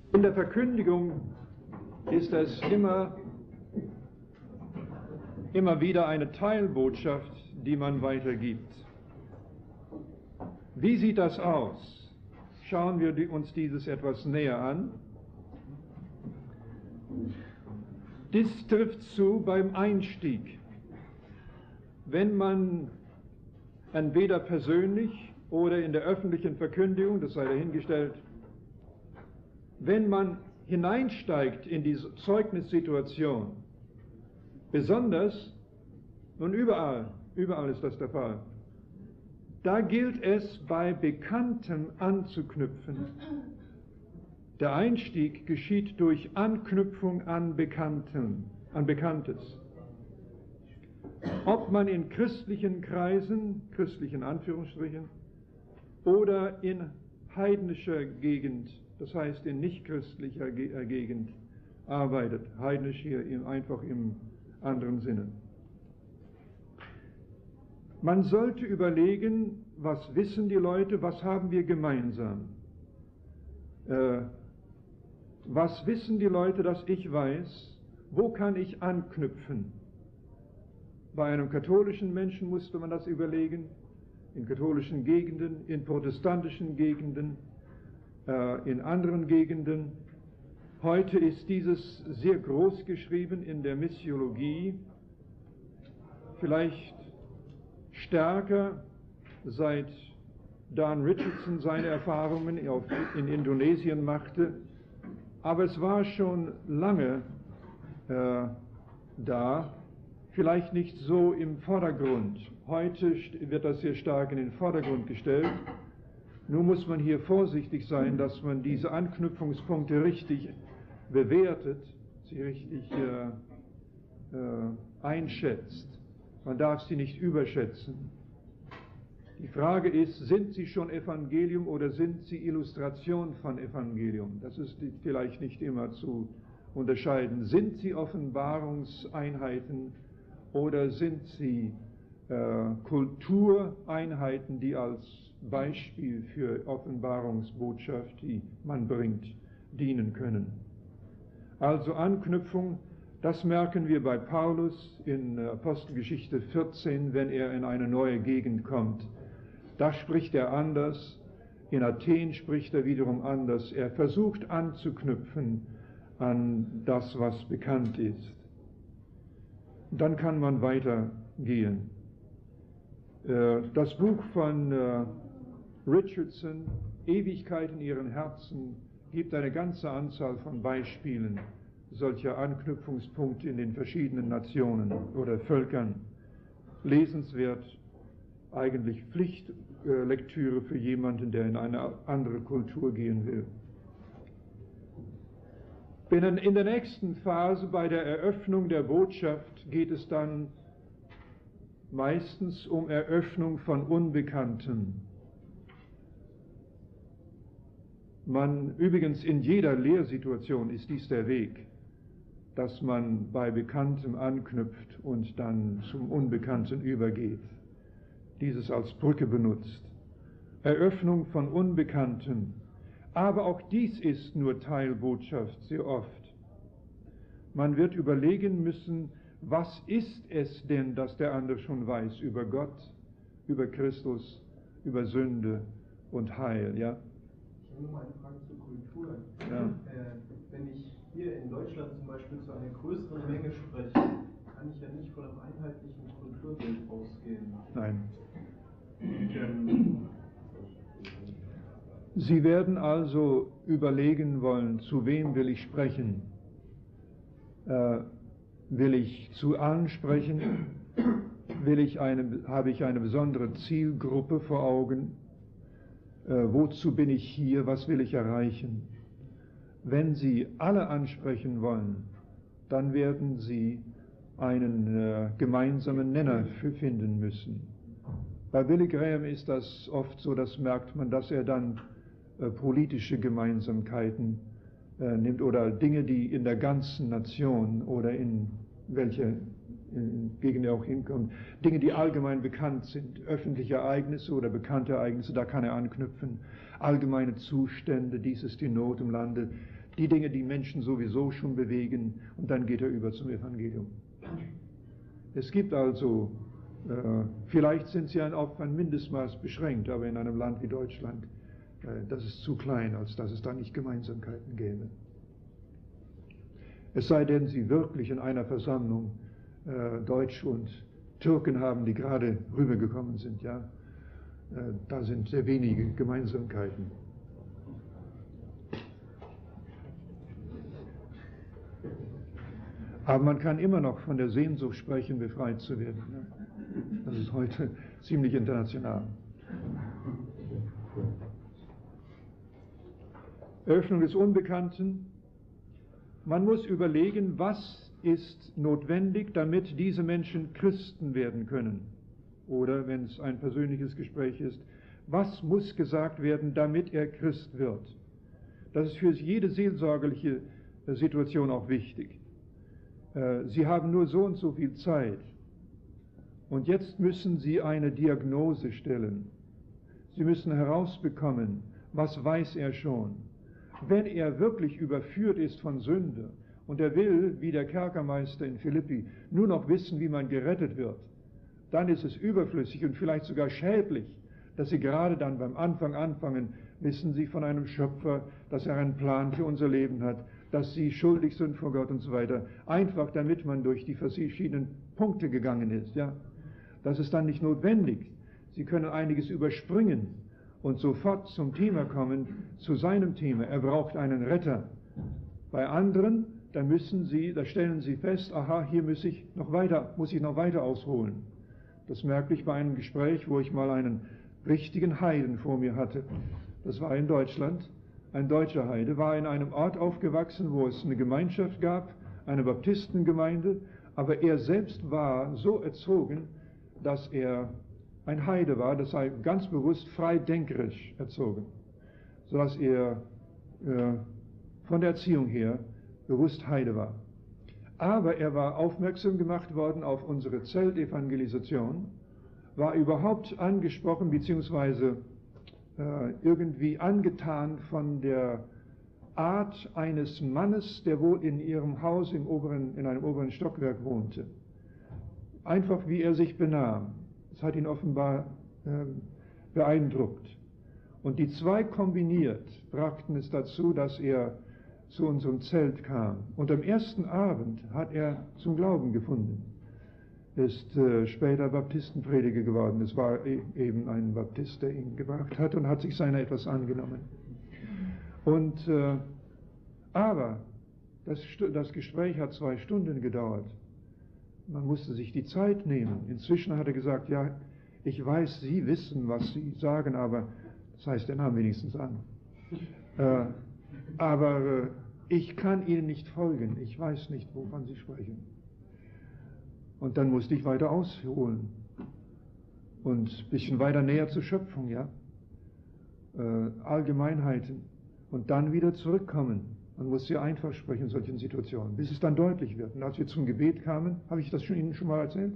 In der Verkündigung ist es immer wieder eine Teilbotschaft, die man weitergibt. Wie sieht das aus? Schauen wir uns dieses etwas näher an. Dies trifft zu beim Einstieg. Wenn man entweder persönlich oder in der öffentlichen Verkündigung, das sei dahingestellt, wenn man hineinsteigt in diese Zeugnissituation, besonders, und überall ist das der Fall, da gilt es, bei Bekanntem anzuknüpfen. Der Einstieg geschieht durch Anknüpfung an Bekanntes. Ob man in christlichen Kreisen, christlichen Anführungsstrichen, oder in heidnischer Gegend, das heißt in nichtchristlicher Gegend, arbeitet. Heidnisch hier einfach im anderen Sinne. Man sollte überlegen, was wissen die Leute, was haben wir gemeinsam? Was wissen die Leute, dass ich weiß? Wo kann ich anknüpfen? Bei einem katholischen Menschen musste man das überlegen, in katholischen Gegenden, in protestantischen Gegenden, in anderen Gegenden. Heute ist dieses sehr groß geschrieben in der Missiologie, vielleicht stärker, seit Dan Richardson seine Erfahrungen in Indonesien machte, aber es war schon lange da, vielleicht nicht so im Vordergrund. Heute wird das sehr stark in den Vordergrund gestellt. Nun muss man hier vorsichtig sein, dass man diese Anknüpfungspunkte richtig bewertet, sie richtig einschätzt. Man darf sie nicht überschätzen. Die Frage ist, sind sie schon Evangelium oder sind sie Illustration von Evangelium? Das ist vielleicht nicht immer zu unterscheiden. Sind sie Offenbarungseinheiten oder sind sie Kultureinheiten, die als Beispiel für Offenbarungsbotschaft, die man bringt, dienen können? Also Anknüpfung, das merken wir bei Paulus in Apostelgeschichte 14, wenn er in eine neue Gegend kommt. Da spricht er anders, in Athen spricht er wiederum anders. Er versucht anzuknüpfen an das, was bekannt ist. Dann kann man weitergehen. Das Buch von Richardson, Ewigkeit in ihren Herzen, gibt eine ganze Anzahl von Beispielen solcher Anknüpfungspunkte in den verschiedenen Nationen oder Völkern. Lesenswert, eigentlich Pflichtlektüre für jemanden, der in eine andere Kultur gehen will. In der nächsten Phase, bei der Eröffnung der Botschaft, geht es dann meistens um Eröffnung von Unbekanntem. Übrigens in jeder Lehrsituation ist dies der Weg, dass man bei Bekanntem anknüpft und dann zum Unbekannten übergeht. Dieses als Brücke benutzt. Eröffnung von Unbekanntem. Aber auch dies ist nur Teilbotschaft, sehr oft. Man wird überlegen müssen, was ist es denn, dass der andere schon weiß über Gott, über Christus, über Sünde und Heil, ja? Ich habe nur mal eine Frage zur Kultur. Ja. Wenn ich hier in Deutschland zum Beispiel zu einer größeren Menge spreche, kann ich ja nicht von einem einheitlichen Kulturbild ausgehen. Nein. Sie werden also überlegen wollen, zu wem will ich sprechen? Will ich zu allen sprechen? Habe ich eine besondere Zielgruppe vor Augen? Wozu bin ich hier? Was will ich erreichen? Wenn Sie alle ansprechen wollen, dann werden Sie einen gemeinsamen Nenner finden müssen. Bei Billy Graham ist das oft so, das merkt man, dass er dann politische Gemeinsamkeiten nimmt oder Dinge, die in der ganzen Nation oder in welcher gegen er auch hinkommt. Dinge, die allgemein bekannt sind, öffentliche Ereignisse oder bekannte Ereignisse, da kann er anknüpfen. Allgemeine Zustände, dies ist die Not im Lande, die Dinge, die Menschen sowieso schon bewegen, und dann geht er über zum Evangelium. Es gibt also, vielleicht sind sie auf ein Mindestmaß beschränkt, aber in einem Land wie Deutschland, das ist zu klein, als dass es da nicht Gemeinsamkeiten gäbe. Es sei denn, sie wirklich in einer Versammlung Deutsche und Türken haben, die gerade rübergekommen sind, ja. Da sind sehr wenige Gemeinsamkeiten. Aber man kann immer noch von der Sehnsucht sprechen, befreit zu werden. Ne? Das ist heute ziemlich international. Öffnung des Unbekannten. Man muss überlegen, was ist notwendig, damit diese Menschen Christen werden können. Oder, wenn es ein persönliches Gespräch ist, was muss gesagt werden, damit er Christ wird? Das ist für jede seelsorgerliche Situation auch wichtig. Sie haben nur so und so viel Zeit. Und jetzt müssen Sie eine Diagnose stellen. Sie müssen herausbekommen, was weiß er schon. Wenn er wirklich überführt ist von Sünde und er will, wie der Kerkermeister in Philippi, nur noch wissen, wie man gerettet wird, dann ist es überflüssig und vielleicht sogar schädlich, dass Sie gerade dann beim Anfang anfangen, wissen Sie von einem Schöpfer, dass er einen Plan für unser Leben hat, dass Sie schuldig sind vor Gott und so weiter, einfach damit man durch die verschiedenen Punkte gegangen ist. Ja? Das ist dann nicht notwendig. Sie können einiges überspringen und sofort zum Thema kommen, zu seinem Thema. Er braucht einen Retter. Bei anderen, da stellen Sie fest, aha, hier muss ich noch weiter ausholen. Das merke ich bei einem Gespräch, wo ich mal einen richtigen Heiden vor mir hatte. Das war in Deutschland. Ein deutscher Heide war in einem Ort aufgewachsen, wo es eine Gemeinschaft gab, eine Baptistengemeinde, aber er selbst war so erzogen, dass er ein Heide war, das sei ganz bewusst freidenkerisch erzogen, sodass er von der Erziehung her bewusst Heide war. Aber er war aufmerksam gemacht worden auf unsere Zeltevangelisation, war überhaupt angesprochen bzw. irgendwie angetan von der Art eines Mannes, der wohl in ihrem Haus in einem oberen Stockwerk wohnte. Einfach wie er sich benahm. Das hat ihn offenbar beeindruckt. Und die zwei kombiniert brachten es dazu, dass er zu unserem Zelt kam. Und am ersten Abend hat er zum Glauben gefunden. Ist später Baptistenprediger geworden. Es war eben ein Baptist, der ihn gebracht hat und hat sich seiner etwas angenommen. Und aber das Gespräch hat 2 Stunden gedauert. Man musste sich die Zeit nehmen. Inzwischen hat er gesagt, ja, ich weiß, Sie wissen, was Sie sagen, aber das heißt, er nahm wenigstens an. Aber ich kann Ihnen nicht folgen. Ich weiß nicht, wovon Sie sprechen. Und dann musste ich weiter ausholen und ein bisschen weiter näher zur Schöpfung, ja, Allgemeinheiten und dann wieder zurückkommen. Man muss sehr einfach sprechen in solchen Situationen, bis es dann deutlich wird. Und als wir zum Gebet kamen, habe ich das Ihnen schon mal erzählt?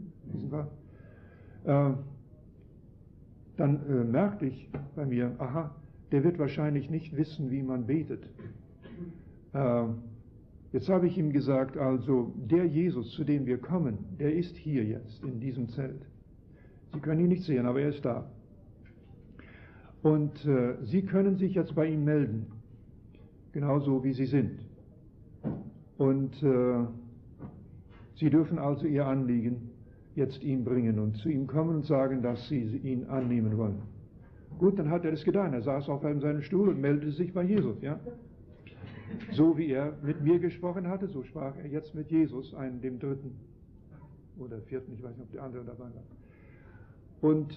Dann merkte ich bei mir, aha, der wird wahrscheinlich nicht wissen, wie man betet. Jetzt habe ich ihm gesagt, also der Jesus, zu dem wir kommen, der ist hier jetzt in diesem Zelt. Sie können ihn nicht sehen, aber er ist da. Und Sie können sich jetzt bei ihm melden, genauso wie Sie sind. Und Sie dürfen also Ihr Anliegen jetzt ihm bringen und zu ihm kommen und sagen, dass Sie ihn annehmen wollen. Gut, dann hat er das getan. Er saß auf seinem Stuhl und meldete sich bei Jesus, ja. So wie er mit mir gesprochen hatte, so sprach er jetzt mit Jesus, dem 3. oder 4., ich weiß nicht, ob der andere dabei war. Und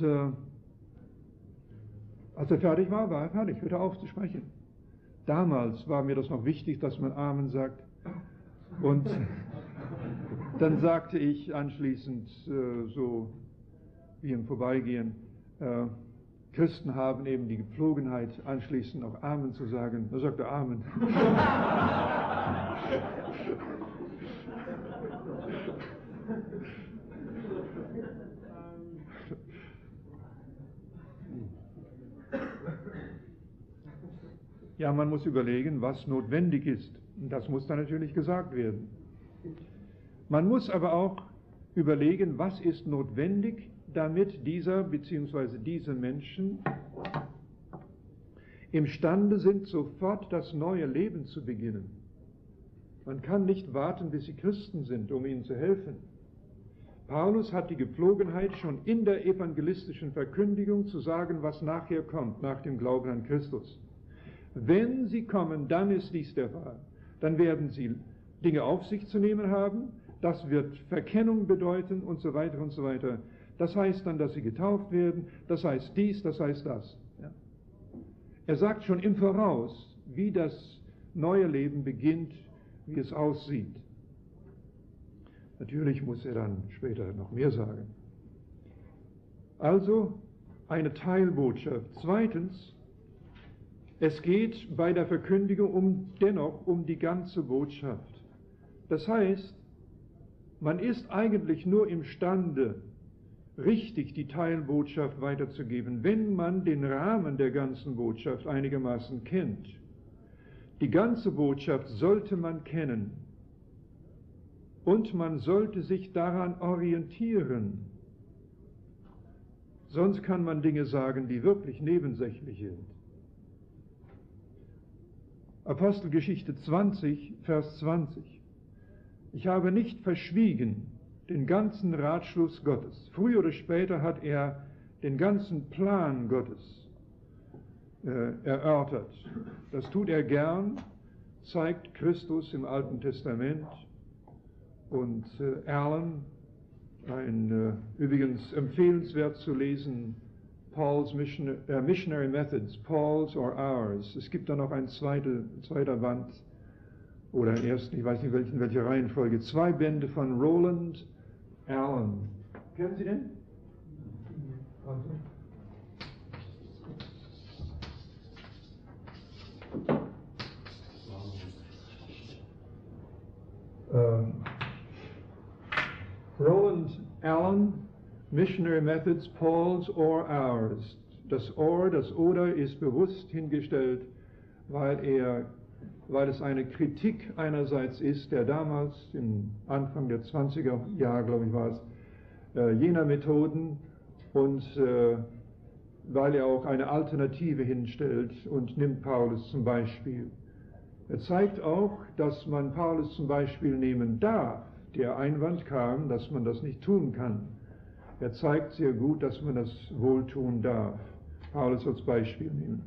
als er fertig war, war er fertig, hörte auf zu sprechen. Damals war mir das noch wichtig, dass man Amen sagt. Und dann sagte ich anschließend, so wie im Vorbeigehen, Christen haben eben die Gepflogenheit, anschließend auch Amen zu sagen. Da sagt er Amen. Ja, man muss überlegen, was notwendig ist. Das muss dann natürlich gesagt werden. Man muss aber auch überlegen, was ist notwendig, damit dieser bzw. diese Menschen imstande sind, sofort das neue Leben zu beginnen. Man kann nicht warten, bis sie Christen sind, um ihnen zu helfen. Paulus hat die Gepflogenheit, schon in der evangelistischen Verkündigung zu sagen, was nachher kommt, nach dem Glauben an Christus. Wenn sie kommen, dann ist dies der Fall. Dann werden sie Dinge auf sich zu nehmen haben, das wird Verkennung bedeuten und so weiter und so weiter. Das heißt dann, dass sie getauft werden, das heißt dies, das heißt das. Ja. Er sagt schon im Voraus, wie das neue Leben beginnt, wie es aussieht. Natürlich muss er dann später noch mehr sagen. Also eine Teilbotschaft. Zweitens, es geht bei der Verkündigung dennoch um die ganze Botschaft. Das heißt, man ist eigentlich nur imstande, richtig die Teilbotschaft weiterzugeben, wenn man den Rahmen der ganzen Botschaft einigermaßen kennt. Die ganze Botschaft sollte man kennen und man sollte sich daran orientieren. Sonst kann man Dinge sagen, die wirklich nebensächlich sind. Apostelgeschichte 20, Vers 20. Ich habe nicht verschwiegen den ganzen Ratschluss Gottes. Früher oder später hat er den ganzen Plan Gottes erörtert. Das tut er gern, zeigt Christus im Alten Testament. Und Allen, übrigens empfehlenswert zu lesen, Paul's Missionary Methods, Paul's or Ours. Es gibt da noch ein zweiter Band, oder ersten, ich weiß nicht in welcher Reihenfolge, 2 Bände von Roland Allen. Kennen Sie den? Roland Allen, Missionary Methods, Paul's or Ours. Das Or, das Oder ist bewusst hingestellt, weil es eine Kritik einerseits ist, der damals, im Anfang der 20er Jahre, glaube ich war es, jener Methoden, und weil er auch eine Alternative hinstellt und nimmt Paulus zum Beispiel. Er zeigt auch, dass man Paulus zum Beispiel nehmen darf. Der Einwand kam, dass man das nicht tun kann. Er zeigt sehr gut, dass man das wohl tun darf. Paulus als Beispiel nehmen.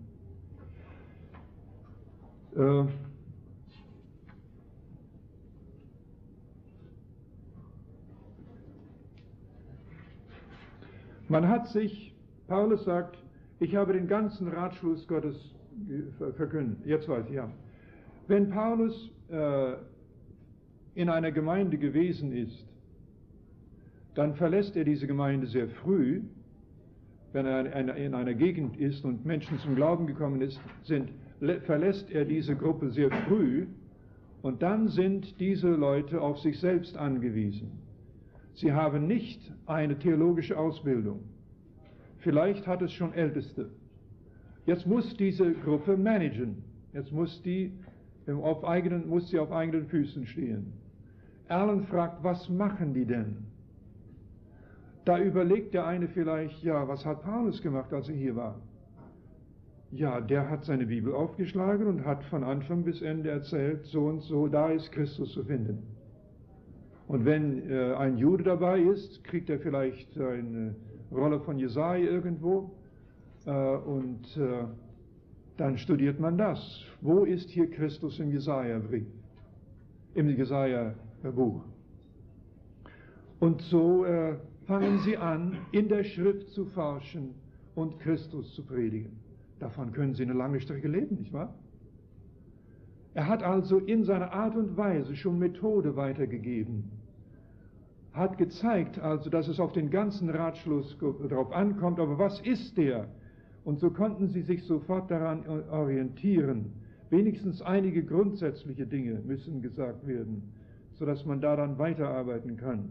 Man hat sich, Paulus sagt, ich habe den ganzen Ratschluss Gottes verkündet. Jetzt weiß ich, ja. Wenn Paulus in einer Gemeinde gewesen ist, dann verlässt er diese Gemeinde sehr früh. Wenn er in einer Gegend ist und Menschen zum Glauben gekommen sind, verlässt er diese Gruppe sehr früh, und dann sind diese Leute auf sich selbst angewiesen. Sie haben nicht eine theologische Ausbildung. Vielleicht hat es schon Älteste. Jetzt muss diese Gruppe managen. Jetzt muss sie auf eigenen Füßen stehen. Allen fragt, was machen die denn? Da überlegt der eine vielleicht, ja, was hat Paulus gemacht, als er hier war? Ja, der hat seine Bibel aufgeschlagen und hat von Anfang bis Ende erzählt, so und so, da ist Christus zu finden. Und wenn ein Jude dabei ist, kriegt er vielleicht eine Rolle von Jesaja irgendwo und dann studiert man das. Wo ist hier Christus im Jesaja-Brief? Im Jesaja-Buch. Und so fangen sie an, in der Schrift zu forschen und Christus zu predigen. Davon können sie eine lange Strecke leben, nicht wahr? Er hat also in seiner Art und Weise schon Methode weitergegeben, hat gezeigt also, dass es auf den ganzen Ratschluss darauf ankommt, aber was ist der? Und so konnten sie sich sofort daran orientieren. Wenigstens einige grundsätzliche Dinge müssen gesagt werden, sodass man daran weiterarbeiten kann.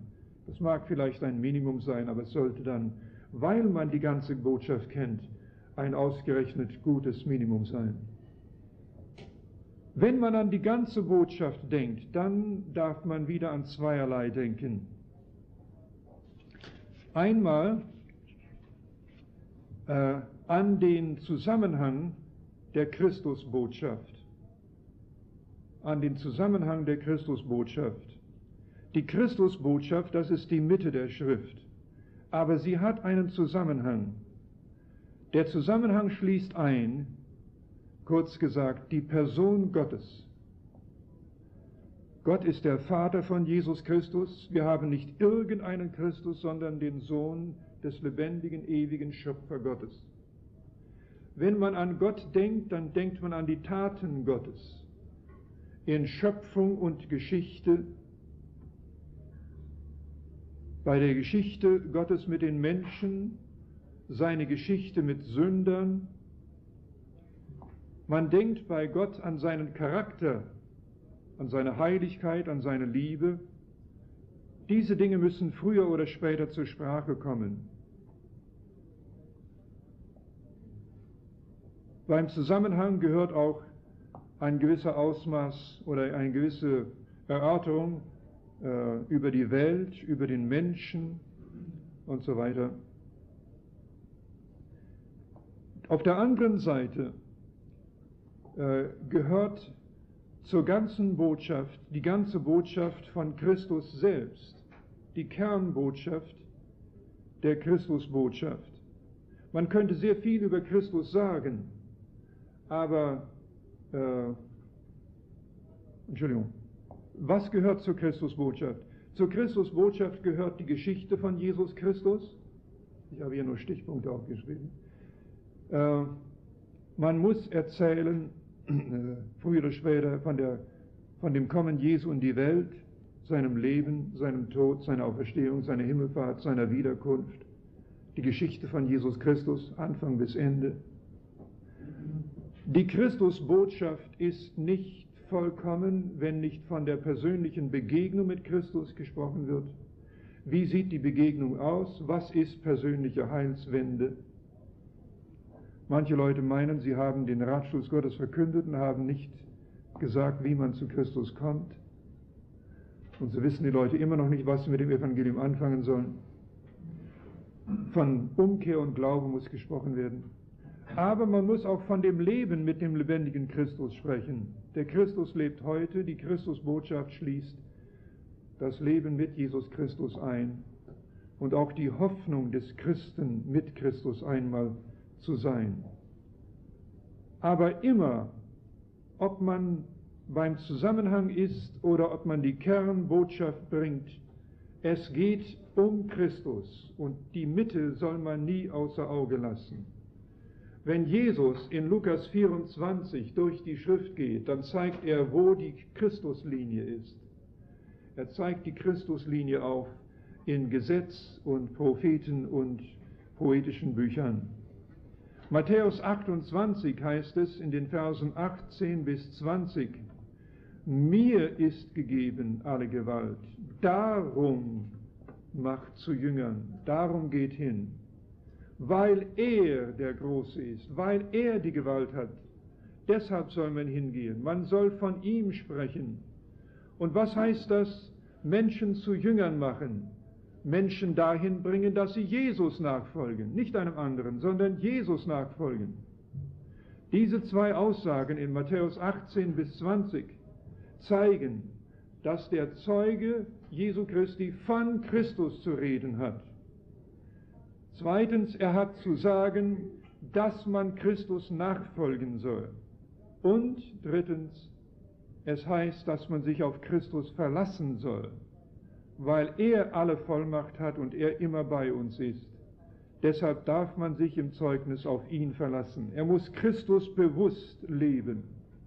Das mag vielleicht ein Minimum sein, aber es sollte dann, weil man die ganze Botschaft kennt, ein ausgerechnet gutes Minimum sein. Wenn man an die ganze Botschaft denkt, dann darf man wieder an zweierlei denken. Einmal an den Zusammenhang der Christusbotschaft. An den Zusammenhang der Christusbotschaft. Die Christusbotschaft, das ist die Mitte der Schrift. Aber sie hat einen Zusammenhang. Der Zusammenhang schließt ein, kurz gesagt, die Person Gottes. Gott ist der Vater von Jesus Christus. Wir haben nicht irgendeinen Christus, sondern den Sohn des lebendigen, ewigen Schöpfer Gottes. Wenn man an Gott denkt, dann denkt man an die Taten Gottes in Schöpfung und Geschichte. Bei der Geschichte Gottes mit den Menschen, seine Geschichte mit Sündern. Man denkt bei Gott an seinen Charakter, an seine Heiligkeit, an seine Liebe. Diese Dinge müssen früher oder später zur Sprache kommen. Beim Zusammenhang gehört auch ein gewisser Ausmaß oder eine gewisse Erörterung über die Welt, über den Menschen und so weiter. Auf der anderen Seite gehört zur ganzen Botschaft die ganze Botschaft von Christus selbst, die Kernbotschaft der Christusbotschaft. Man könnte sehr viel über Christus sagen, aber, was gehört zur Christusbotschaft? Zur Christusbotschaft gehört die Geschichte von Jesus Christus. Ich habe hier nur Stichpunkte aufgeschrieben. Man muss erzählen, früher oder später, von dem Kommen Jesu in die Welt, seinem Leben, seinem Tod, seiner Auferstehung, seiner Himmelfahrt, seiner Wiederkunft. Die Geschichte von Jesus Christus, Anfang bis Ende. Die Christusbotschaft ist nicht vollkommen, wenn nicht von der persönlichen Begegnung mit Christus gesprochen wird. Wie sieht die Begegnung aus? Was ist persönliche Heilswende? Manche Leute meinen, sie haben den Ratschluss Gottes verkündet und haben nicht gesagt, wie man zu Christus kommt. Und so wissen die Leute immer noch nicht, was sie mit dem Evangelium anfangen sollen. Von Umkehr und Glauben muss gesprochen werden. Aber man muss auch von dem Leben mit dem lebendigen Christus sprechen. Der Christus lebt heute, die Christusbotschaft schließt das Leben mit Jesus Christus ein und auch die Hoffnung des Christen mit Christus einmal zu sein. Aber immer, ob man beim Zusammenhang ist oder ob man die Kernbotschaft bringt, es geht um Christus und die Mitte soll man nie außer Auge lassen. Wenn Jesus in Lukas 24 durch die Schrift geht, dann zeigt er, wo die Christuslinie ist. Er zeigt die Christuslinie auf in Gesetz und Propheten und poetischen Büchern. Matthäus 28 heißt es in den Versen 18 bis 20, mir ist gegeben alle Gewalt, darum macht zu Jüngern, darum geht hin. Weil er der Große ist, weil er die Gewalt hat. Deshalb soll man hingehen. Man soll von ihm sprechen. Und was heißt das? Menschen zu Jüngern machen. Menschen dahin bringen, dass sie Jesus nachfolgen. Nicht einem anderen, sondern Jesus nachfolgen. Diese zwei Aussagen in Matthäus 18 bis 20 zeigen, dass der Zeuge Jesu Christi von Christus zu reden hat. Zweitens, er hat zu sagen, dass man Christus nachfolgen soll. Und drittens, es heißt, dass man sich auf Christus verlassen soll, weil er alle Vollmacht hat und er immer bei uns ist. Deshalb darf man sich im Zeugnis auf ihn verlassen. Er muss Christus bewusst leben.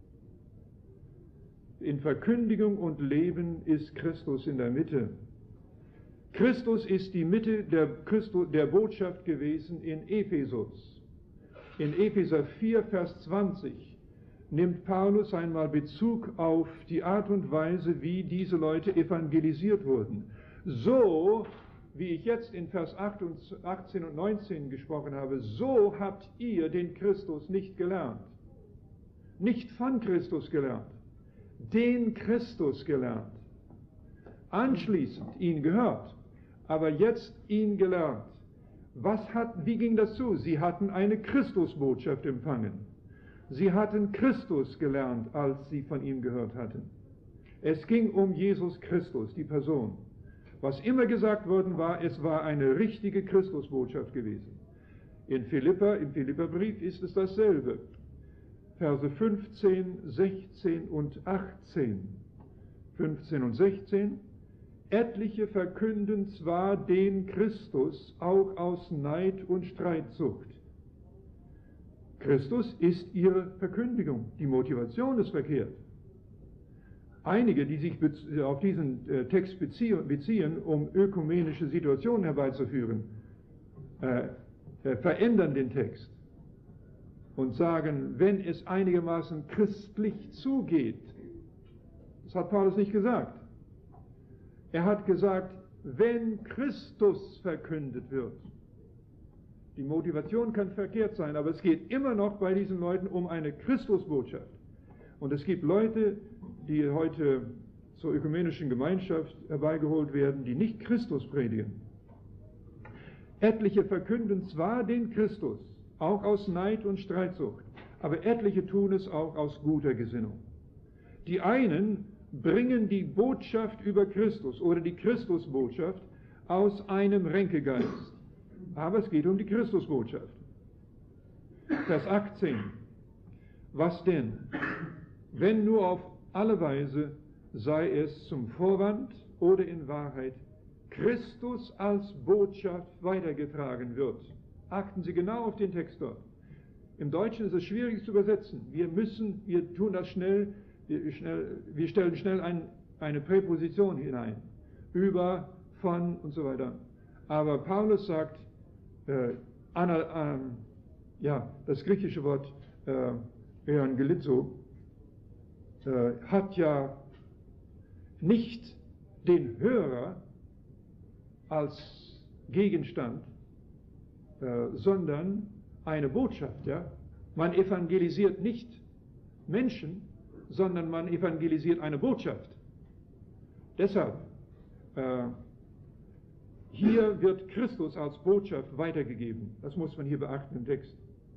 In Verkündigung und Leben ist Christus in der Mitte. Christus ist die Mitte der Botschaft gewesen in Ephesus. In Epheser 4, Vers 20 nimmt Paulus einmal Bezug auf die Art und Weise, wie diese Leute evangelisiert wurden. So, wie ich jetzt in Vers 18 und 19 gesprochen habe, so habt ihr den Christus nicht gelernt. Nicht von Christus gelernt, den Christus gelernt. Anschließend ihn gehört, aber jetzt ihn gelernt. Wie ging das zu? Sie hatten eine Christusbotschaft empfangen. Sie hatten Christus gelernt, als sie von ihm gehört hatten. Es ging um Jesus Christus, die Person. Was immer gesagt worden war, es war eine richtige Christusbotschaft gewesen. Im Philipperbrief ist es dasselbe. Verse 15, 16 und 18. 15 und 16. Etliche verkünden zwar den Christus auch aus Neid und Streitsucht. Christus ist ihre Verkündigung. Die Motivation ist verkehrt. Einige, die sich auf diesen Text beziehen, um ökumenische Situationen herbeizuführen, verändern den Text und sagen, wenn es einigermaßen christlich zugeht, das hat Paulus nicht gesagt. Er hat gesagt, wenn Christus verkündet wird. Die Motivation kann verkehrt sein, aber es geht immer noch bei diesen Leuten um eine Christusbotschaft. Und es gibt Leute, die heute zur ökumenischen Gemeinschaft herbeigeholt werden, die nicht Christus predigen. Etliche verkünden zwar den Christus, auch aus Neid und Streitsucht, aber etliche tun es auch aus guter Gesinnung. Die einen bringen die Botschaft über Christus oder die Christusbotschaft aus einem Ränkegeist. Aber es geht um die Christusbotschaft. Vers 18. Was denn? Wenn nur auf alle Weise, sei es zum Vorwand oder in Wahrheit, Christus als Botschaft weitergetragen wird. Achten Sie genau auf den Text dort. Im Deutschen ist es schwierig zu übersetzen. Wir tun das schnell, wir stellen schnell eine Präposition hinein. Über, von und so weiter. Aber Paulus sagt, das griechische Wort Evangelizo hat ja nicht den Hörer als Gegenstand, sondern eine Botschaft. Ja? Man evangelisiert nicht Menschen, sondern man evangelisiert eine Botschaft. Deshalb, hier wird Christus als Botschaft weitergegeben. Das muss man hier beachten im Text.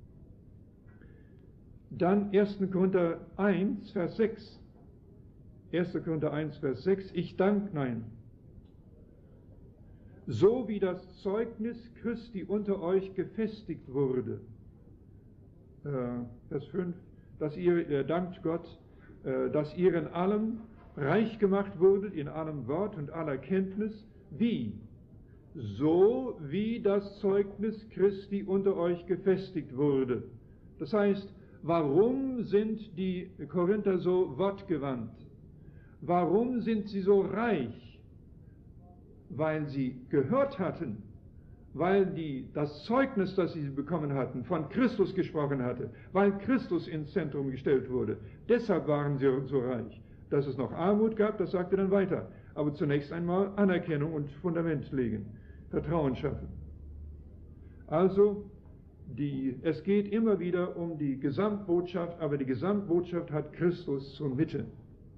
Dann 1. Korinther 1, Vers 6. 1. Korinther 1, Vers 6. So wie das Zeugnis Christi unter euch gefestigt wurde. Vers 5. Dass ihr dankt Gott, dass ihr in allem reich gemacht wurdet, in allem Wort und aller Kenntnis. Wie? So wie das Zeugnis Christi unter euch gefestigt wurde. Das heißt, warum sind die Korinther so wortgewandt? Warum sind sie so reich? Weil sie gehört hatten, weil das Zeugnis, das sie bekommen hatten, von Christus gesprochen hatte, weil Christus ins Zentrum gestellt wurde. Deshalb waren sie so reich. Dass es noch Armut gab, das sagt er dann weiter. Aber zunächst einmal Anerkennung und Fundament legen, Vertrauen schaffen. Also, es geht immer wieder um die Gesamtbotschaft, aber die Gesamtbotschaft hat Christus zur Mitte.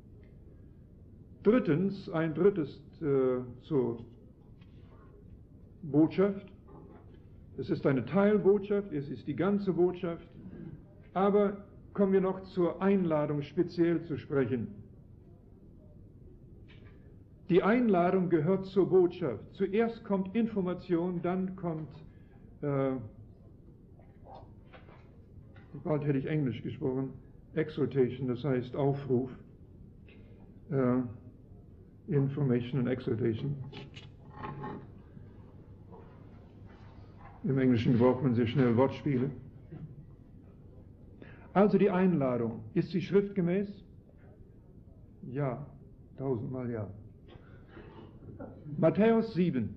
Drittens, ein drittes zur Botschaft. Es ist eine Teilbotschaft, es ist die ganze Botschaft, aber kommen wir noch zur Einladung speziell zu sprechen. Die Einladung gehört zur Botschaft. Zuerst kommt Information, dann kommt, bald hätte ich Englisch gesprochen, Exhortation, das heißt Aufruf. Information and Exhortation. Im Englischen braucht man sehr schnell Wortspiele. Also die Einladung, ist sie schriftgemäß? Ja, 1000-mal ja. Matthäus 7,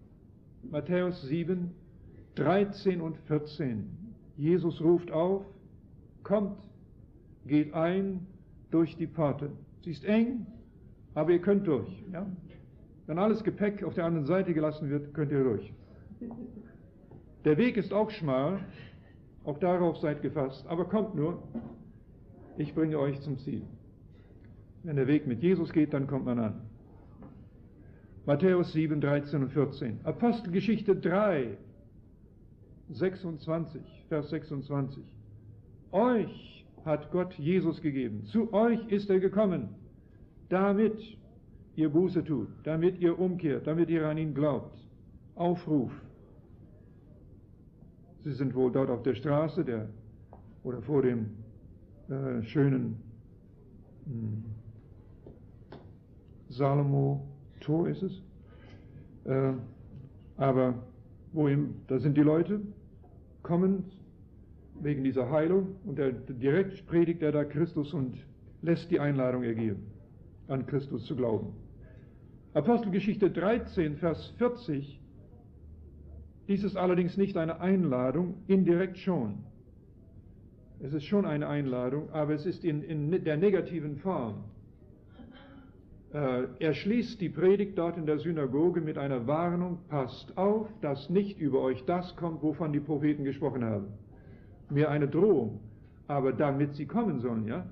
13 und 14. Jesus ruft auf, kommt, geht ein durch die Pforte. Sie ist eng, aber ihr könnt durch. Ja? Wenn alles Gepäck auf der anderen Seite gelassen wird, könnt ihr durch. Der Weg ist auch schmal, auch darauf seid gefasst, aber kommt nur, ich bringe euch zum Ziel. Wenn der Weg mit Jesus geht, dann kommt man an. Matthäus 7, 13 und 14. Apostelgeschichte 3, 26, Vers 26. Euch hat Gott Jesus gegeben, zu euch ist er gekommen, damit ihr Buße tut, damit ihr umkehrt, damit ihr an ihn glaubt. Aufruf. Sie sind wohl dort auf der Straße oder vor dem schönen Salomo-Tor ist es. Aber da sind die Leute, kommen wegen dieser Heilung und direkt predigt er da Christus und lässt die Einladung ergehen, an Christus zu glauben. Apostelgeschichte 13, Vers 40. Dies ist allerdings nicht eine Einladung, indirekt schon. Es ist schon eine Einladung, aber es ist in der negativen Form. Er schließt die Predigt dort in der Synagoge mit einer Warnung: Passt auf, dass nicht über euch das kommt, wovon die Propheten gesprochen haben. Mehr eine Drohung, aber damit sie kommen sollen, ja.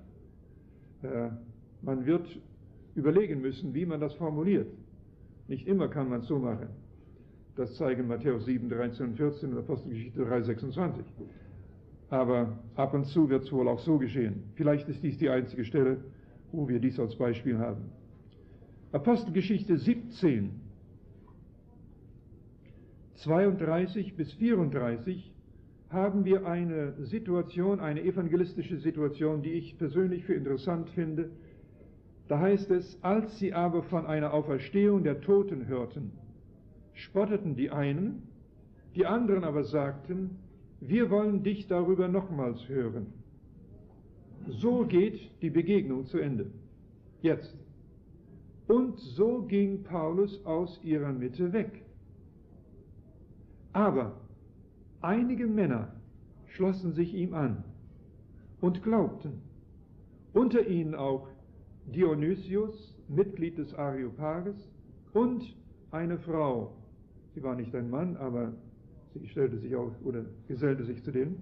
Man wird überlegen müssen, wie man das formuliert. Nicht immer kann man es so machen. Das zeigen Matthäus 7, 13 und 14 und Apostelgeschichte 3, 26. Aber ab und zu wird es wohl auch so geschehen. Vielleicht ist dies die einzige Stelle, wo wir dies als Beispiel haben. Apostelgeschichte 17, 32 bis 34 haben wir eine Situation, eine evangelistische Situation, die ich persönlich für interessant finde. Da heißt es: Als sie aber von einer Auferstehung der Toten hörten, spotteten die einen, die anderen aber sagten: Wir wollen dich darüber nochmals hören. So geht die Begegnung zu Ende. Jetzt. Und so ging Paulus aus ihrer Mitte weg. Aber einige Männer schlossen sich ihm an und glaubten. Unter ihnen auch Dionysius, Mitglied des Areopagus, und eine Frau. Sie war nicht ein Mann, aber sie stellte sich auf oder gesellte sich zu denen.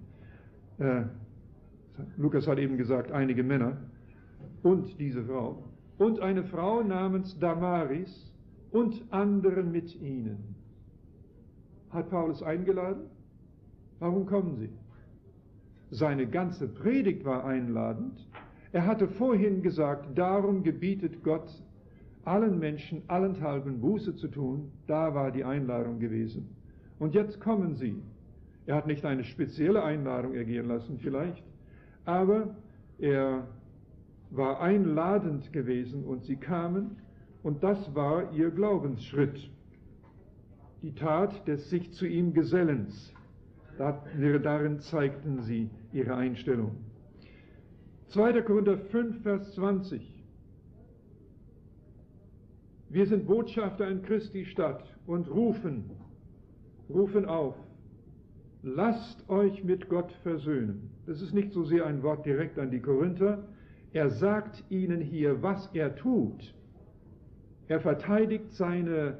Lukas hat eben gesagt, einige Männer und diese Frau. Und eine Frau namens Damaris und andere mit ihnen. Hat Paulus eingeladen? Warum kommen sie? Seine ganze Predigt war einladend. Er hatte vorhin gesagt, darum gebietet Gott allen Menschen allenthalben Buße zu tun. Da war die Einladung gewesen. Und jetzt kommen sie. Er hat nicht eine spezielle Einladung ergehen lassen vielleicht, aber er war einladend gewesen und sie kamen, und das war ihr Glaubensschritt. Die Tat des sich zu ihm Gesellens. Darin zeigten sie ihre Einstellung. 2. Korinther 5, Vers 20. Wir sind Botschafter in Christi Stadt und rufen auf: Lasst euch mit Gott versöhnen. Das ist nicht so sehr ein Wort direkt an die Korinther. Er sagt ihnen hier, was er tut. Er verteidigt seine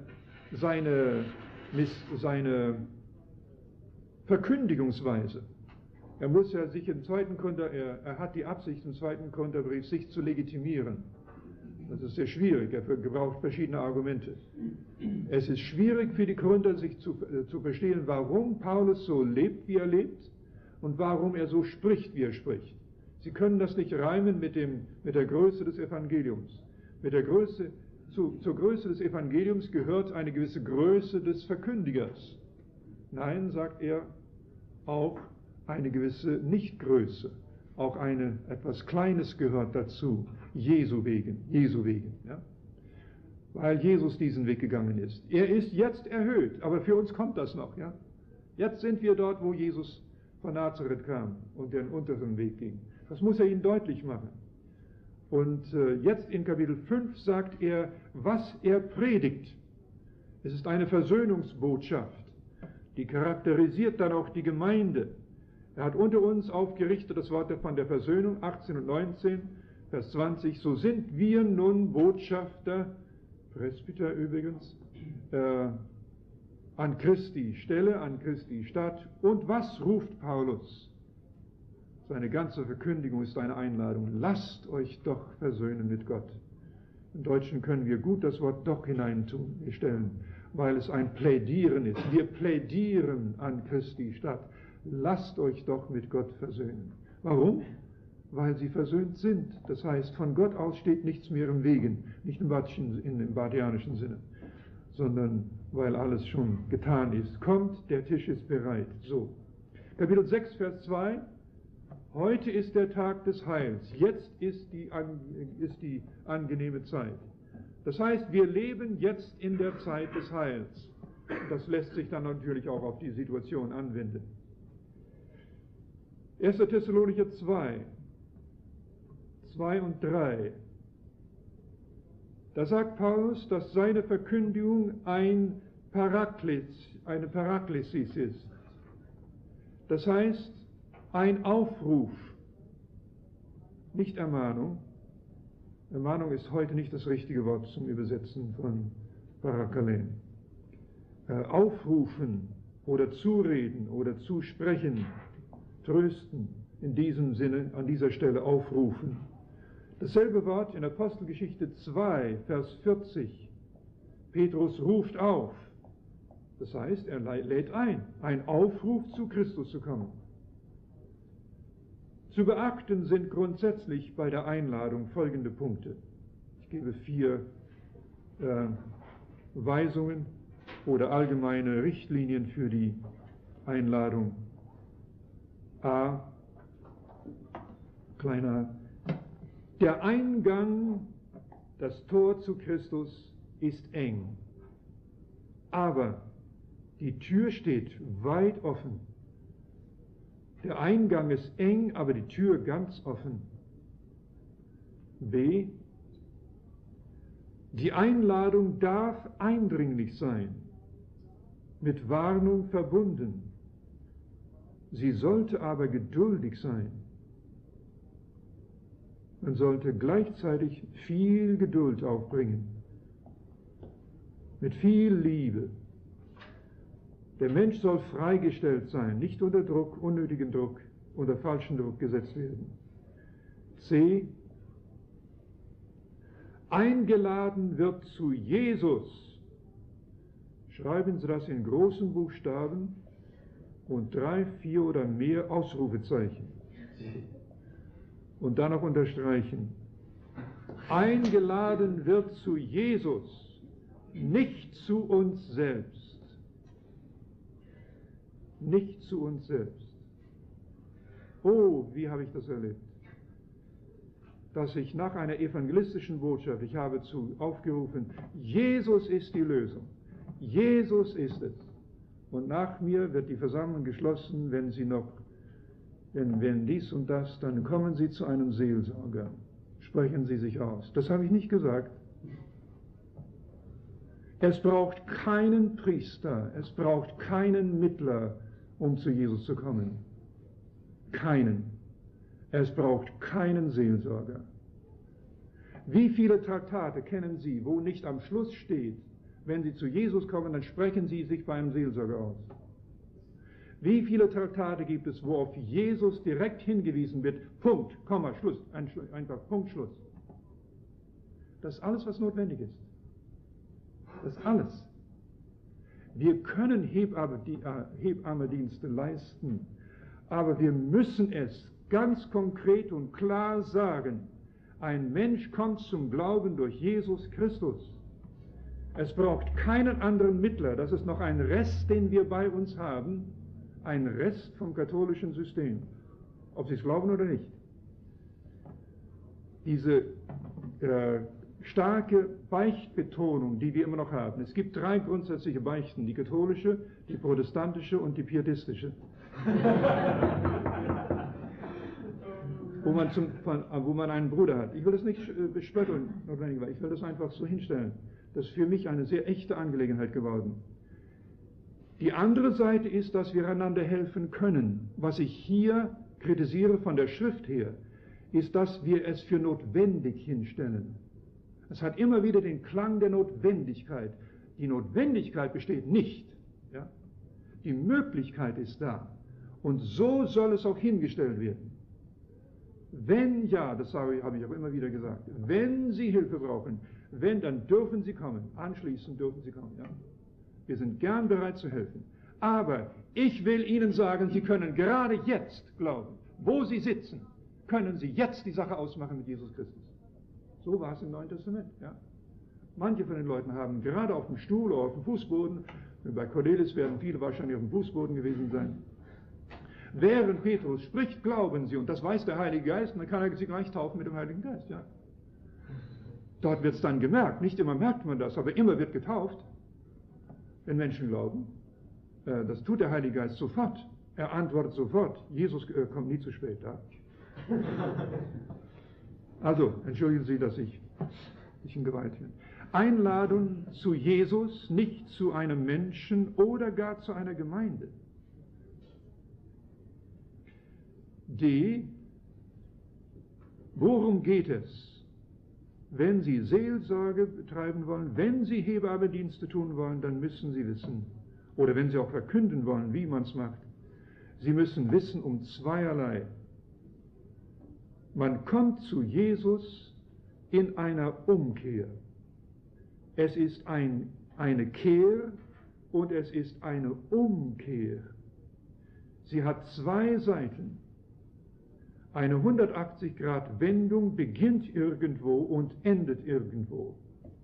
Verkündigungsweise. Er muss ja sich im 2. Korinther, er hat die Absicht im 2. Korintherbrief, sich zu legitimieren. Das ist sehr schwierig, er gebraucht verschiedene Argumente. Es ist schwierig für die Korinther, sich zu verstehen, warum Paulus so lebt, wie er lebt, und warum er so spricht, wie er spricht. Sie können das nicht reimen mit der Größe des Evangeliums. Zur Größe des Evangeliums gehört eine gewisse Größe des Verkündigers. Nein, sagt er, auch eine gewisse Nichtgröße. Auch etwas Kleines gehört dazu, Jesu wegen. Ja? Weil Jesus diesen Weg gegangen ist. Er ist jetzt erhöht, aber für uns kommt das noch. Ja? Jetzt sind wir dort, wo Jesus von Nazareth kam und den unteren Weg ging. Das muss er ihnen deutlich machen. Und jetzt in Kapitel 5 sagt er, was er predigt. Es ist eine Versöhnungsbotschaft. Die charakterisiert dann auch die Gemeinde. Er hat unter uns aufgerichtet das Wort von der Versöhnung, 18 und 19, Vers 20. So sind wir nun Botschafter Presbyter übrigens, an Christi Stelle, an Christi Stadt. Und was ruft Paulus? Seine ganze Verkündigung ist eine Einladung. Lasst euch doch versöhnen mit Gott. Im Deutschen können wir gut das Wort doch hineinstellen, weil es ein Plädieren ist. Wir plädieren an Christi Stadt. Lasst euch doch mit Gott versöhnen. Warum? Weil sie versöhnt sind. Das heißt, von Gott aus steht nichts mehr im Wegen, nicht im bartianischen Sinne, sondern weil alles schon getan ist. Kommt, der Tisch ist bereit. So. Kapitel 6, Vers 2. Heute ist der Tag des Heils. Jetzt ist die angenehme Zeit. Das heißt, wir leben jetzt in der Zeit des Heils. Das lässt sich dann natürlich auch auf die Situation anwenden. 1. Thessalonicher 2 und 3. Da sagt Paulus, dass seine Verkündigung eine Paraklesis ist. Das heißt, ein Aufruf, nicht Ermahnung. Ermahnung ist heute nicht das richtige Wort zum Übersetzen von Parakalen. Aufrufen oder zureden oder zusprechen, trösten, in diesem Sinne, an dieser Stelle aufrufen. Dasselbe Wort in Apostelgeschichte 2, Vers 40. Petrus ruft auf. Das heißt, er lädt ein Aufruf zu Christus zu kommen. Zu beachten sind grundsätzlich bei der Einladung folgende Punkte. Ich gebe 4 Weisungen oder allgemeine Richtlinien für die Einladung. A. Kleiner. Der Eingang, das Tor zu Christus ist eng. Aber die Tür steht weit offen. Der Eingang ist eng, aber die Tür ganz offen. B. Die Einladung darf eindringlich sein, mit Warnung verbunden. Sie sollte aber geduldig sein. Man sollte gleichzeitig viel Geduld aufbringen, mit viel Liebe. Der Mensch soll freigestellt sein, nicht unter Druck, unnötigen Druck, unter falschen Druck gesetzt werden. C. Eingeladen wird zu Jesus. Schreiben Sie das in großen Buchstaben und 3, 4 oder mehr Ausrufezeichen. Und dann noch unterstreichen. Eingeladen wird zu Jesus, nicht zu uns selbst. Nicht zu uns selbst. Oh, wie habe ich das erlebt? Dass ich nach einer evangelistischen Botschaft, ich habe aufgerufen, Jesus ist die Lösung. Jesus ist es. Und nach mir wird die Versammlung geschlossen, wenn dies und das, dann kommen Sie zu einem Seelsorger. Sprechen Sie sich aus. Das habe ich nicht gesagt. Es braucht keinen Priester, es braucht keinen Mittler, um zu Jesus zu kommen. Keinen. Es braucht keinen Seelsorger. Wie viele Traktate kennen Sie, wo nicht am Schluss steht, wenn Sie zu Jesus kommen, dann sprechen Sie sich bei einem Seelsorger aus? Wie viele Traktate gibt es, wo auf Jesus direkt hingewiesen wird, Punkt, Komma, Schluss, einfach Punkt, Schluss. Das ist alles, was notwendig ist. Das ist alles. Wir können Hebammedienste leisten, aber wir müssen es ganz konkret und klar sagen. Ein Mensch kommt zum Glauben durch Jesus Christus. Es braucht keinen anderen Mittler. Das ist noch ein Rest, den wir bei uns haben, ein Rest vom katholischen System, ob Sie es glauben oder nicht. Diese starke Beichtbetonung, die wir immer noch haben. Es gibt 3 grundsätzliche Beichten, die katholische, die protestantische und die pietistische. wo man einen Bruder hat. Ich will das nicht bespötteln, notwendig, ich will das einfach so hinstellen. Das ist für mich eine sehr echte Angelegenheit geworden. Die andere Seite ist, dass wir einander helfen können. Was ich hier kritisiere von der Schrift her, ist, dass wir es für notwendig hinstellen. Es hat immer wieder den Klang der Notwendigkeit. Die Notwendigkeit besteht nicht. Ja? Die Möglichkeit ist da. Und so soll es auch hingestellt werden. Wenn ja, das habe ich auch immer wieder gesagt, wenn Sie Hilfe brauchen, dann dürfen Sie kommen. Anschließend dürfen Sie kommen. Ja? Wir sind gern bereit zu helfen. Aber ich will Ihnen sagen, Sie können gerade jetzt glauben. Wo Sie sitzen, können Sie jetzt die Sache ausmachen mit Jesus Christus. So war es im Neuen Testament. Ja? Manche von den Leuten haben gerade auf dem Stuhl oder auf dem Fußboden, bei Cornelius werden viele wahrscheinlich auf dem Fußboden gewesen sein, während Petrus spricht, glauben sie, und das weiß der Heilige Geist, und dann kann er sie gleich taufen mit dem Heiligen Geist. Ja? Dort wird es dann gemerkt, nicht immer merkt man das, aber immer wird getauft, wenn Menschen glauben. Das tut der Heilige Geist sofort. Er antwortet sofort. Jesus kommt nie zu spät. Ja? Also, entschuldigen Sie, dass ich in Gewalt bin. Einladung zu Jesus, nicht zu einem Menschen oder gar zu einer Gemeinde. D. Worum geht es? Wenn Sie Seelsorge betreiben wollen, wenn Sie Hebammendienste tun wollen, dann müssen Sie wissen, oder wenn Sie auch verkünden wollen, wie man es macht, Sie müssen wissen um zweierlei. Man kommt zu Jesus in einer Umkehr. Es ist eine Kehr und es ist eine Umkehr. Sie hat zwei Seiten. Eine 180-Grad-Wendung beginnt irgendwo und endet irgendwo.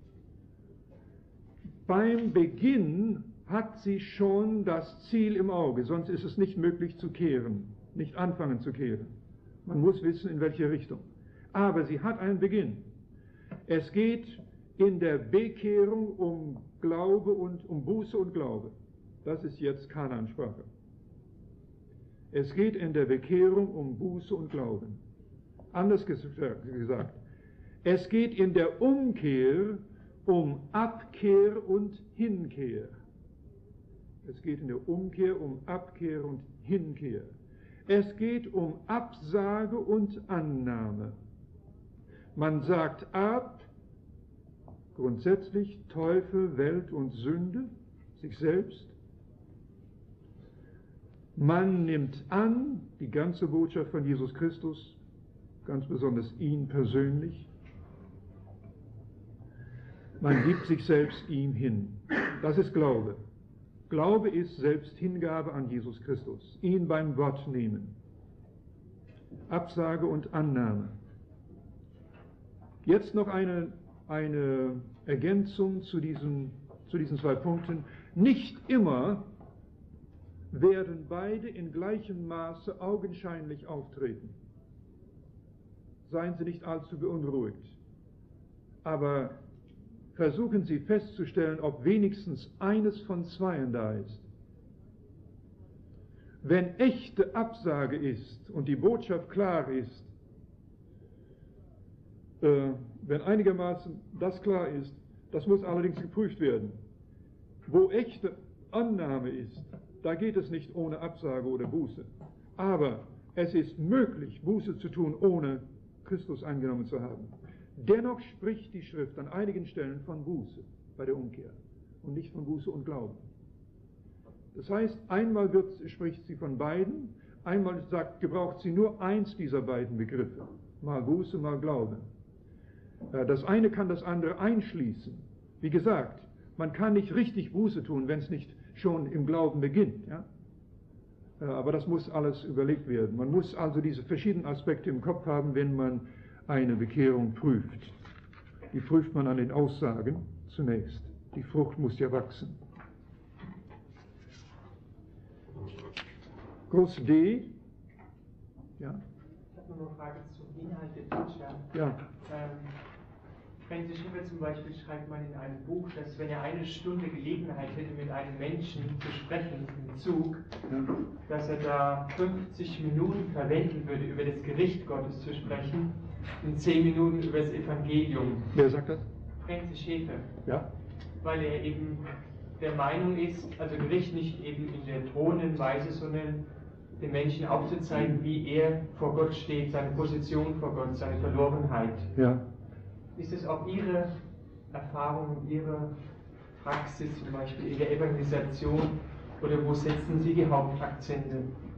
Beim Beginn hat sie schon das Ziel im Auge, sonst ist es nicht möglich zu kehren, nicht anfangen zu kehren. Man muss wissen, in welche Richtung. Aber sie hat einen Beginn. Es geht in der Bekehrung um Glaube und um Buße und Glaube. Das ist jetzt Kanaansprache. Es geht in der Bekehrung um Buße und Glauben. Anders gesagt, es geht in der Umkehr um Abkehr und Hinkehr. Es geht in der Umkehr um Abkehr und Hinkehr. Es geht um Absage und Annahme. Man sagt ab, grundsätzlich Teufel, Welt und Sünde, sich selbst. Man nimmt an die ganze Botschaft von Jesus Christus, ganz besonders ihn persönlich. Man gibt sich selbst ihm hin. Das ist Glaube. Glaube ist Selbsthingabe an Jesus Christus, ihn beim Wort nehmen. Absage und Annahme. Jetzt noch eine Ergänzung zu diesen zwei Punkten. Nicht immer werden beide in gleichem Maße augenscheinlich auftreten. Seien Sie nicht allzu beunruhigt. Aber versuchen Sie festzustellen, ob wenigstens eines von zweien da ist. Wenn echte Absage ist und die Botschaft klar ist, wenn einigermaßen das klar ist, das muss allerdings geprüft werden. Wo echte Annahme ist, da geht es nicht ohne Absage oder Buße. Aber es ist möglich, Buße zu tun, ohne Christus angenommen zu haben. Dennoch spricht die Schrift an einigen Stellen von Buße bei der Umkehr und nicht von Buße und Glauben. Das heißt, einmal spricht sie von beiden, einmal gebraucht sie nur eins dieser beiden Begriffe, mal Buße, mal Glauben. Das eine kann das andere einschließen. Wie gesagt, man kann nicht richtig Buße tun, wenn es nicht schon im Glauben beginnt. Ja? Aber das muss alles überlegt werden. Man muss also diese verschiedenen Aspekte im Kopf haben, wenn man eine Bekehrung prüft. Die prüft man an den Aussagen zunächst. Die Frucht muss ja wachsen. Groß D. Ja. Ich habe noch eine Frage zum Inhalt der Botschaft. Ja. Francis Schaeffer zum Beispiel schreibt mal in einem Buch, dass wenn er eine Stunde Gelegenheit hätte, mit einem Menschen zu sprechen im Zug, dass er da 50 Minuten verwenden würde, über das Gericht Gottes zu sprechen, und 10 Minuten über das Evangelium. Wer sagt das? Francis Schaeffer. Ja. Weil er eben der Meinung ist, also Gericht nicht eben in der drohenden Weise, sondern den Menschen aufzuzeigen, wie er vor Gott steht, seine Position vor Gott, seine Verlorenheit. Ja. ist es auch Ihre Erfahrung, Ihre Praxis, zum Beispiel in der Evangelisation, oder wo setzen Sie die Hauptakzente?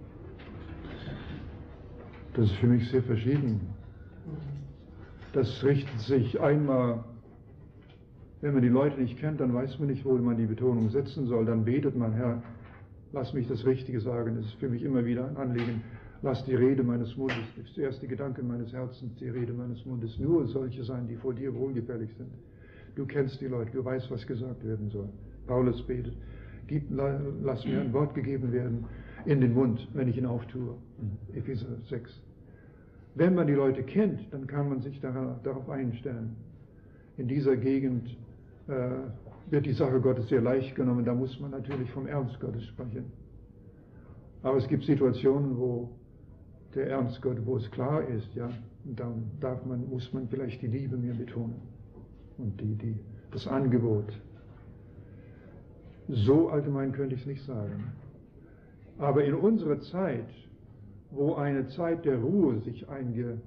Das ist für mich sehr verschieden. Das richtet sich einmal, wenn man die Leute nicht kennt, dann weiß man nicht, wo man die Betonung setzen soll. Dann betet man, Herr, lass mich das Richtige sagen. Das ist für mich immer wieder ein Anliegen. Lass die Rede meines Mundes, zuerst die Gedanken meines Herzens, die Rede meines Mundes, nur solche sein, die vor dir wohlgefällig sind. Du kennst die Leute, du weißt, was gesagt werden soll. Paulus betet, lass mir ein Wort gegeben werden in den Mund, wenn ich ihn auftue. Epheser 6. Wenn man die Leute kennt, dann kann man sich darauf einstellen. In dieser Gegend wird die Sache Gottes sehr leicht genommen, da muss man natürlich vom Ernst Gottes sprechen. Aber es gibt Situationen, wo der Ernst Gottes, wo es klar ist, ja, dann muss man vielleicht die Liebe mehr betonen und das Angebot. So allgemein könnte ich es nicht sagen. Aber in unserer Zeit, wo eine Zeit der Ruhe sich eingespielt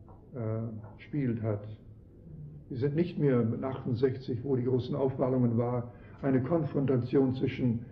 hat, wir sind nicht mehr mit 68, wo die großen Aufwallungen war, eine Konfrontation zwischen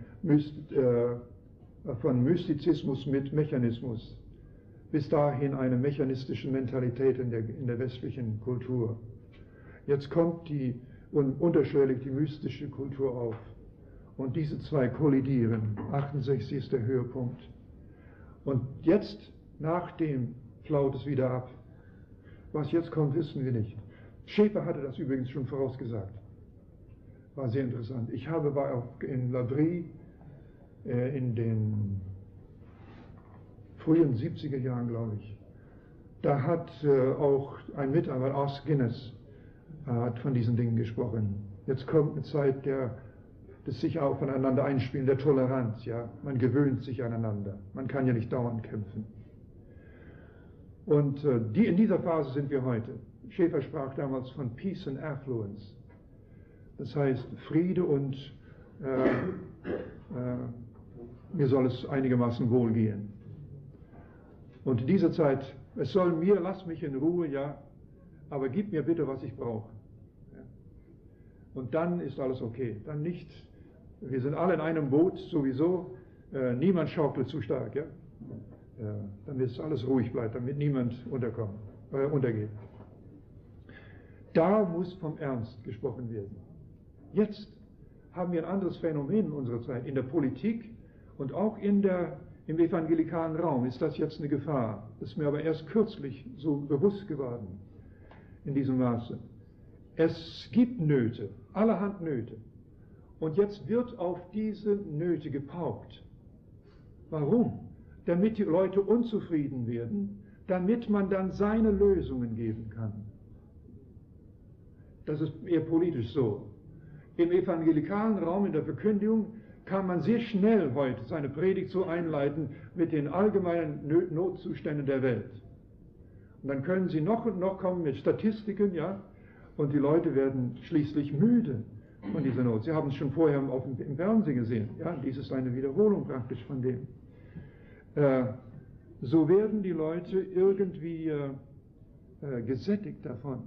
von Mystizismus mit Mechanismus. Bis dahin eine mechanistische Mentalität in der westlichen Kultur. Jetzt kommt unterschwellig die mystische Kultur auf. Und diese zwei kollidieren. 68 ist der Höhepunkt. Und jetzt, nachdem, flaut es wieder ab. Was jetzt kommt, wissen wir nicht. Schäfer hatte das übrigens schon vorausgesagt. War sehr interessant. Ich war auch in La Brie in den frühen 70er Jahren, glaube ich. Da hat auch ein Mitarbeiter aus Guinness hat von diesen Dingen gesprochen. Jetzt kommt eine Zeit des sich aufeinander einspielen, der Toleranz. Ja? Man gewöhnt sich aneinander. Man kann ja nicht dauernd kämpfen. Und in dieser Phase sind wir heute. Schäfer sprach damals von Peace and Affluence. Das heißt Friede und mir soll es einigermaßen wohl gehen. Und in dieser Zeit, lass mich in Ruhe, ja, aber gib mir bitte, was ich brauche. Ja. Und dann ist alles okay. Dann nicht, wir sind alle in einem Boot sowieso, niemand schaukelt zu stark, ja. Damit es alles ruhig bleibt, damit niemand untergeht. Da muss vom Ernst gesprochen werden. Jetzt haben wir ein anderes Phänomen in unserer Zeit. In der Politik und auch im evangelikalen Raum ist das jetzt eine Gefahr. Das ist mir aber erst kürzlich so bewusst geworden, in diesem Maße. Es gibt Nöte, allerhand Nöte. Und jetzt wird auf diese Nöte gepaukt. Warum? Damit die Leute unzufrieden werden, damit man dann seine Lösungen geben kann. Das ist eher politisch so. Im evangelikalen Raum, in der Verkündigung, kann man sehr schnell heute seine Predigt so einleiten mit den allgemeinen Notzuständen der Welt. Und dann können sie noch und noch kommen mit Statistiken, ja, und die Leute werden schließlich müde von dieser Not. Sie haben es schon vorher im Fernsehen gesehen, ja, dies ist eine Wiederholung praktisch von dem. So werden die Leute irgendwie gesättigt davon.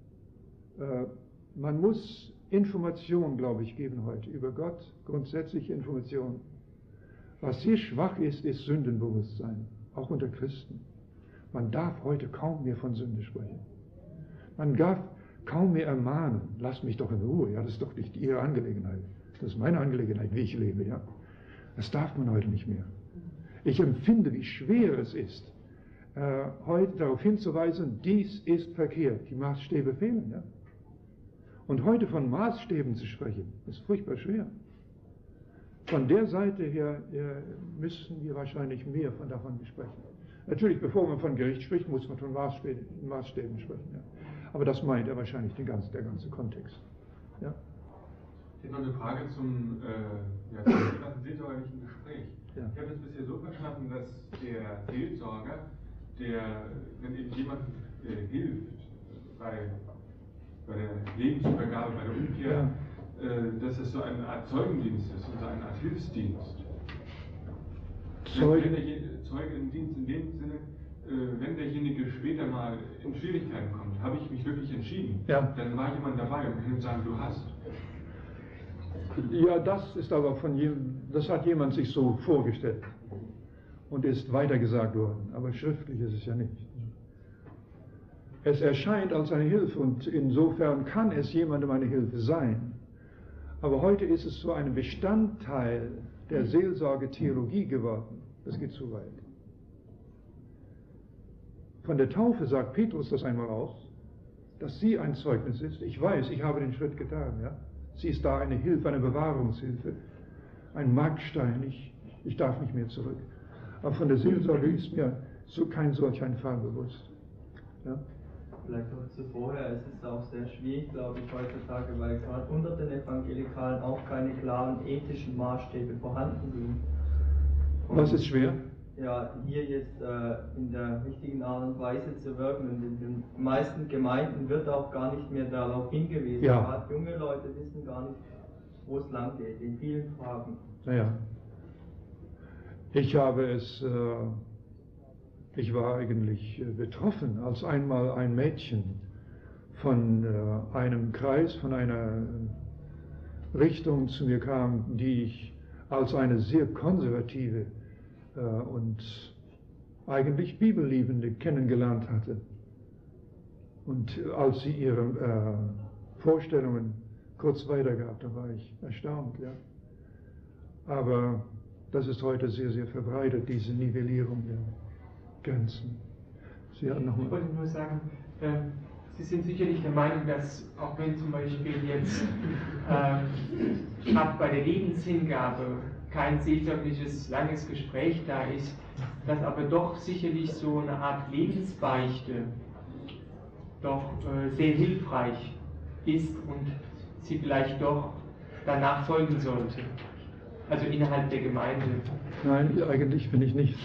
Man muss Information, glaube ich, geben heute über Gott, grundsätzliche Information. Was sehr schwach ist, ist Sündenbewusstsein, auch unter Christen. Man darf heute kaum mehr von Sünde sprechen. Man darf kaum mehr ermahnen, lasst mich doch in Ruhe, ja, das ist doch nicht Ihre Angelegenheit. Das ist meine Angelegenheit, wie ich lebe, ja. Das darf man heute nicht mehr. Ich empfinde, wie schwer es ist, heute darauf hinzuweisen, dies ist verkehrt, die Maßstäbe fehlen, ja. Und heute von Maßstäben zu sprechen, ist furchtbar schwer. Von der Seite her müssen wir wahrscheinlich mehr davon sprechen. Natürlich, bevor man von Gericht spricht, muss man von Maßstäben sprechen. Ja. Aber das meint er wahrscheinlich der ganze Kontext. Ja. Ich hätte noch eine Frage zum seelsorgerlichen Gespräch. Ja. Ich habe es bisher so verstanden, dass der Seelsorger, wenn eben jemand hilft bei der Lebensübergabe, bei der Umkehr, ja, dass es so eine Art Zeugendienst ist und so eine Art Hilfsdienst. Zeugendienst in dem Sinne, wenn derjenige später mal in Schwierigkeiten kommt, habe ich mich wirklich entschieden, Ja. dann war jemand dabei und kann ihm sagen, du hast. Ja, das ist aber das hat jemand sich so vorgestellt und ist weitergesagt worden, aber schriftlich ist es ja nicht. Es erscheint als eine Hilfe und insofern kann es jemandem eine Hilfe sein. Aber heute ist es so ein Bestandteil der Seelsorgetheologie geworden. Das geht zu weit. Von der Taufe sagt Petrus das einmal aus, dass sie ein Zeugnis ist. Ich weiß, ich habe den Schritt getan. Ja? Sie ist da eine Hilfe, eine Bewahrungshilfe, ein Markstein. Ich darf nicht mehr zurück. Aber von der Seelsorge ist mir so kein solch ein Fall bewusst. Ja? Vielleicht noch zu vorher, es ist auch sehr schwierig, glaube ich, heutzutage, weil gerade unter den Evangelikalen auch keine klaren ethischen Maßstäbe vorhanden sind. Was ist schwer? Ja, hier jetzt in der richtigen Art und Weise zu wirken. Und in den meisten Gemeinden wird auch gar nicht mehr darauf hingewiesen. Ja. Gerade junge Leute wissen gar nicht, wo es lang geht, in vielen Fragen. Naja. Ich war eigentlich betroffen, als einmal ein Mädchen von einem Kreis, von einer Richtung zu mir kam, die ich als eine sehr konservative und eigentlich Bibelliebende kennengelernt hatte. Und als sie ihre Vorstellungen kurz weitergab, da war ich erstaunt. Ja. Aber das ist heute sehr, sehr verbreitet, diese Nivellierung der Grenzen. Sie hatten noch mal. Ich wollte nur sagen, Sie sind sicherlich der Meinung, dass auch wenn zum Beispiel jetzt gerade bei der Lebenshingabe kein seelsorgliches langes Gespräch da ist, dass aber doch sicherlich so eine Art Lebensbeichte doch sehr hilfreich ist und sie vielleicht doch danach folgen sollte. Also innerhalb der Gemeinde. Nein, eigentlich bin ich nicht.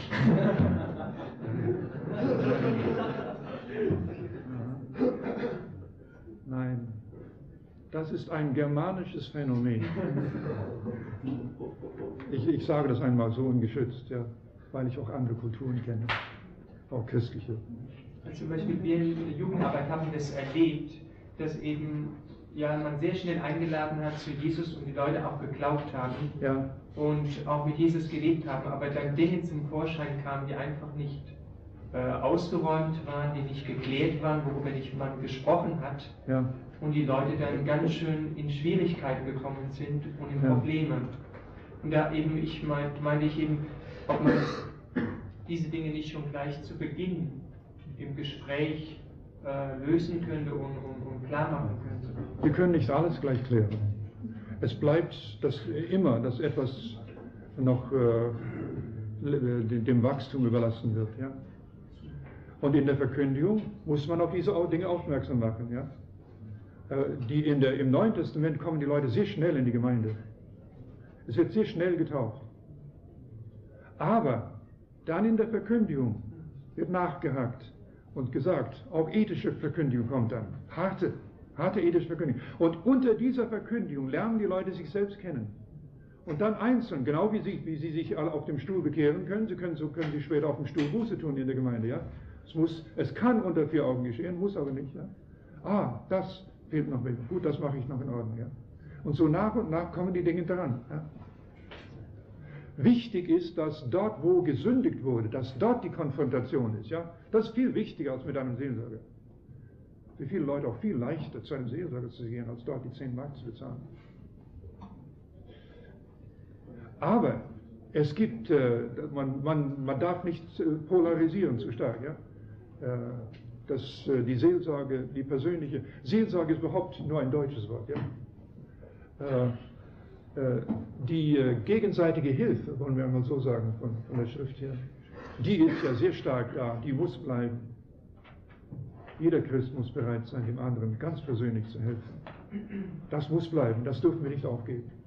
Nein, das ist ein germanisches Phänomen. Ich sage das einmal so ungeschützt, ja, weil ich auch andere Kulturen kenne, auch christliche. Also zum Beispiel wir in der Jugendarbeit haben das erlebt, dass eben ja, man sehr schnell eingeladen hat zu Jesus und die Leute auch geglaubt haben Ja. und auch mit Jesus gelebt haben, aber dann Dinge zum Vorschein kamen, die einfach nicht ausgeräumt waren, die nicht geklärt waren, worüber nicht man gesprochen hat, Ja. und die Leute dann ganz schön in Schwierigkeiten gekommen sind und in Ja. Probleme. Und da eben, meine ich eben, ob man diese Dinge nicht schon gleich zu Beginn im Gespräch lösen könnte und klar machen könnte. Wir können nicht alles gleich klären. Es bleibt immer, dass etwas noch dem Wachstum überlassen wird. Ja? Und in der Verkündigung muss man auf diese Dinge aufmerksam machen. Ja? Im Neuen Testament kommen die Leute sehr schnell in die Gemeinde. Es wird sehr schnell getauft. Aber dann in der Verkündigung wird nachgehakt und gesagt, auch ethische Verkündigung kommt dann. Harte ethische Verkündigung. Und unter dieser Verkündigung lernen die Leute sich selbst kennen. Und dann einzeln, genau wie sie sich alle auf dem Stuhl bekehren können, so können sie später auf dem Stuhl Buße tun in der Gemeinde. Ja? Es kann unter 4 Augen geschehen, muss aber nicht. Ja? Das fehlt noch weg. Gut, das mache ich noch in Ordnung. Ja? Und so nach und nach kommen die Dinge dran. Ja? Wichtig ist, dass dort, wo gesündigt wurde, dass dort die Konfrontation ist. Ja? Das ist viel wichtiger als mit einem Seelsorger. Für viele Leute auch viel leichter, zu einem Seelsorger zu gehen, als dort die 10 Mark zu bezahlen. Aber es gibt, man darf nicht polarisieren zu stark. Ja? Die Seelsorge, die persönliche Seelsorge ist überhaupt nur ein deutsches Wort. Ja? Die gegenseitige Hilfe, wollen wir einmal so sagen, von der Schrift her, die ist ja sehr stark da, die muss bleiben. Jeder Christ muss bereit sein, dem anderen ganz persönlich zu helfen. Das muss bleiben, das dürfen wir nicht aufgeben.